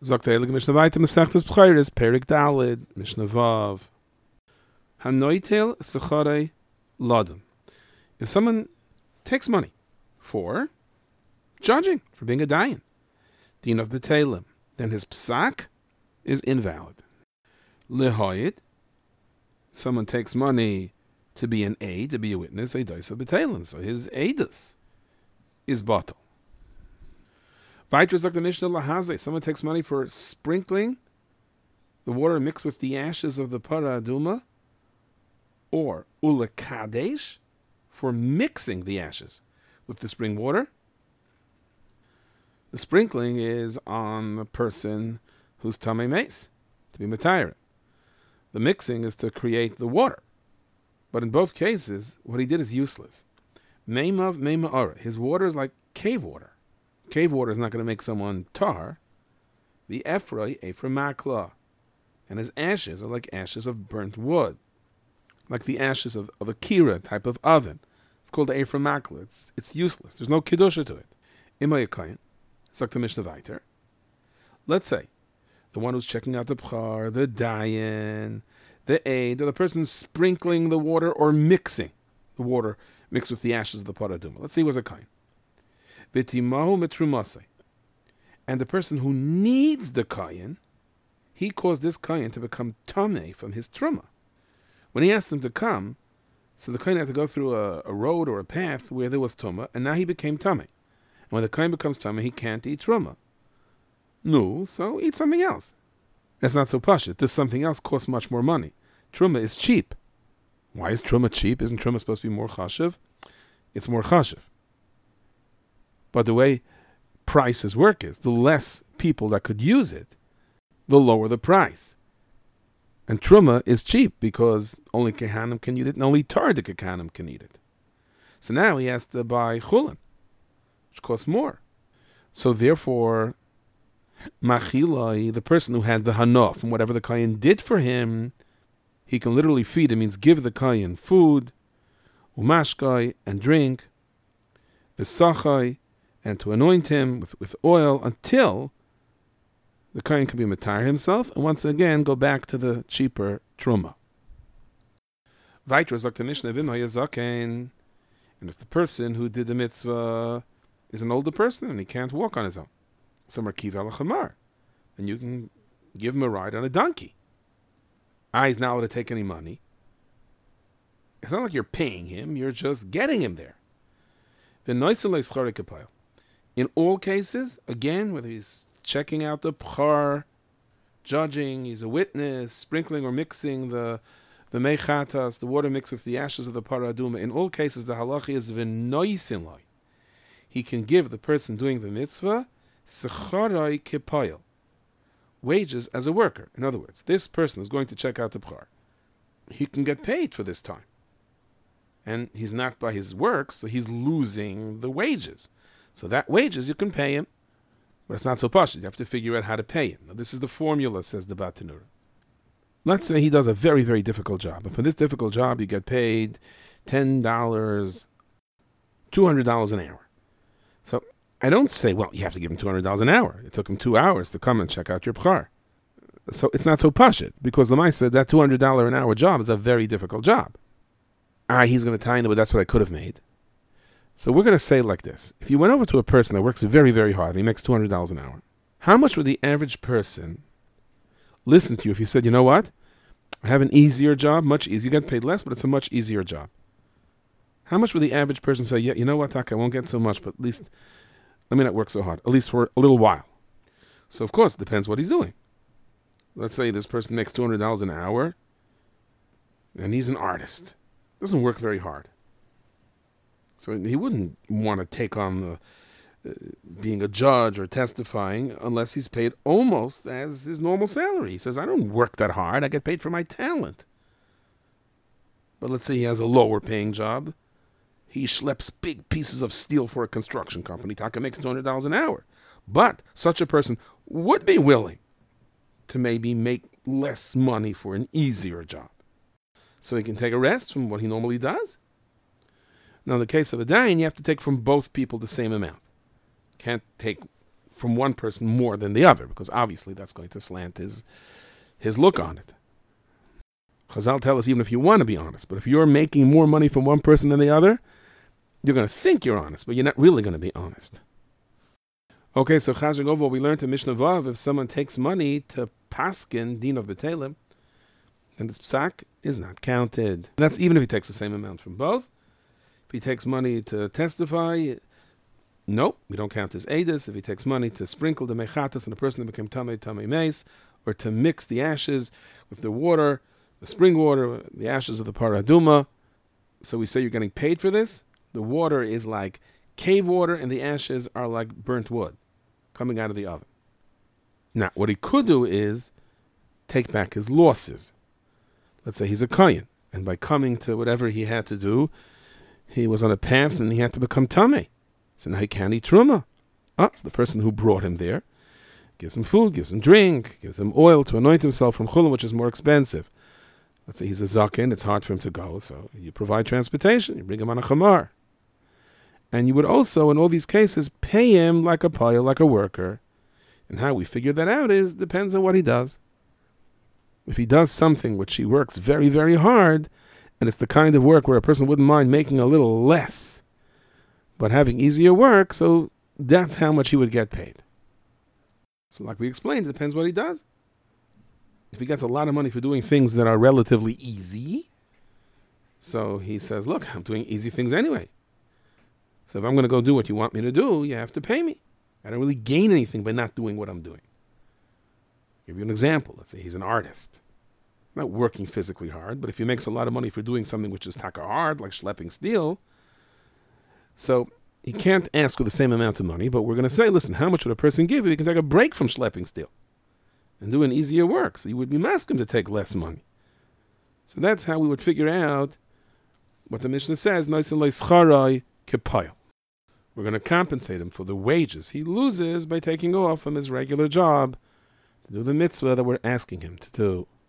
Sagt der Heilige Mishnah weiter, Masechtes Bchairis, Perik Dalid, Mishnah Vav. Hanoitel Secharei Ladam. If someone takes money for judging, for being a dayan, din of betelim, then his psak is invalid. Lehoyed, someone takes money to be an aid, to be a witness, a daisa betelim, so his aidus is batal. Vaitras like the Mishnah Lahaze, someone takes money for sprinkling the water mixed with the ashes of the para aduma, or ulakadesh, for mixing the ashes with the spring water. The sprinkling is on the person who's tamei meis, to be matayre. The mixing is to create the water. But in both cases, what he did is useless. Meimav meima ara. His water is like cave water. Cave water is not going to make someone tar. The efroi makla. And his ashes are like ashes of burnt wood. Like the ashes of a kira type of oven. It's called the makla. It's useless. There's no kedusha to it. Imayakayan. Sagt Mishnah weiter. Let's say the one who's checking out the bchar, the dayan, the aid, or the person sprinkling the water or mixing the water mixed with the ashes of the paraduma. Let's see he was a kain. V'timahu metrumase. And the person who needs the kain, he caused this kain to become tameh from his truma. When he asked him to come, so the kain had to go through a road or a path where there was truma, and now he became tameh. And when the kain becomes tameh, he can't eat truma. No, so eat something else. That's not so pashut. This something else costs much more money. Truma is cheap. Why is truma cheap? Isn't truma supposed to be more chashiv? It's more chashiv. But the way prices work is, the less people that could use it, the lower the price. And truma is cheap because only kehanim can eat it, and only tardik kehanim can eat it. So now he has to buy chulin, which costs more. So therefore, machilai, the person who had the hanof, and whatever the kayin did for him, he can literally feed. It means give the kayin food, umashkai, and drink, v'sachai, and to anoint him with oil until the kayin can be matar himself, and once again go back to the cheaper truma. Vaitra zok the Mishnah v'imay zaken, and if the person who did the mitzvah is an older person and he can't walk on his own, so markiv al chamar, and you can give him a ride on a donkey. He's not allowed to take any money. It's not like you're paying him; you're just getting him there. In all cases, again, whether he's checking out the bchar, judging, he's a witness, sprinkling or mixing the mechatas, the water mixed with the ashes of the paraduma, in all cases, the halachi is v'noisin. He can give the person doing the mitzvah secharai kepayil, wages as a worker. In other words, this person is going to check out the bchar. He can get paid for this time. And he's not by his works, so he's losing the wages. So that wages you can pay him, but it's not so pashut. You have to figure out how to pay him. Now, this is the formula, says the Batanura. Let's say he does a very, very difficult job. And for this difficult job, you get paid $10, $200 an hour. So I don't say, well, you have to give him $200 an hour. It took him 2 hours to come and check out your bchar. So it's not so pashut, because Lamai said that $200 an hour job is a very difficult job. He's going to tie in, but that's what I could have made. So we're going to say like this. If you went over to a person that works very, very hard and he makes $200 an hour, how much would the average person listen to you if you said, you know what? I have an easier job, much easier. You get paid less, but it's a much easier job. How much would the average person say, yeah, you know what, Taka, I won't get so much, but at least let me not work so hard, at least for a little while. So, of course, it depends what he's doing. Let's say this person makes $200 an hour and he's an artist. Doesn't work very hard. So he wouldn't want to take on being a judge or testifying unless he's paid almost as his normal salary. He says, I don't work that hard. I get paid for my talent. But let's say he has a lower paying job. He schleps big pieces of steel for a construction company. Taka makes $200 an hour. But such a person would be willing to maybe make less money for an easier job, so he can take a rest from what he normally does. Now, in the case of a dayan, you have to take from both people the same amount. Can't take from one person more than the other, because obviously that's going to slant his look on it. Chazal tell us even if you want to be honest, but if you're making more money from one person than the other, you're going to think you're honest, but you're not really going to be honest. Okay, so Chazar Gova, we learned in Mishnah Vav, if someone takes money to paskin din of betelim, then this psak is not counted. That's even if he takes the same amount from both. If he takes money to testify, nope, we don't count his edus. If he takes money to sprinkle the mechatas on a person that became tamei meis, or to mix the ashes with the water, the spring water, the ashes of the paraduma, so we say you're getting paid for this. The water is like cave water, and the ashes are like burnt wood coming out of the oven. Now, what he could do is take back his losses. Let's say he's a kohen, and by coming to whatever he had to do, he was on a path and he had to become tamei. So now he can't eat truma. So the person who brought him there gives him food, gives him drink, gives him oil to anoint himself from chullin, which is more expensive. Let's say he's a zaken, it's hard for him to go, so you provide transportation, you bring him on a chamar. And you would also, in all these cases, pay him like a payil, like a worker. And how we figure that out depends on what he does. If he does something which he works very, very hard, and it's the kind of work where a person wouldn't mind making a little less, but having easier work, so that's how much he would get paid. So like we explained, it depends what he does. If he gets a lot of money for doing things that are relatively easy, so he says, look, I'm doing easy things anyway. So if I'm going to go do what you want me to do, you have to pay me. I don't really gain anything by not doing what I'm doing. I'll give you an example. Let's say he's an artist. Not working physically hard, but if he makes a lot of money for doing something which is taka hard, like schlepping steel, so he can't ask for the same amount of money, but we're going to say, listen, how much would a person give if he can take a break from schlepping steel and do an easier work? So you would be asking him to take less money. So that's how we would figure out what the Mishnah says, we're going to compensate him for the wages he loses by taking off from his regular job to do the mitzvah that we're asking him to do.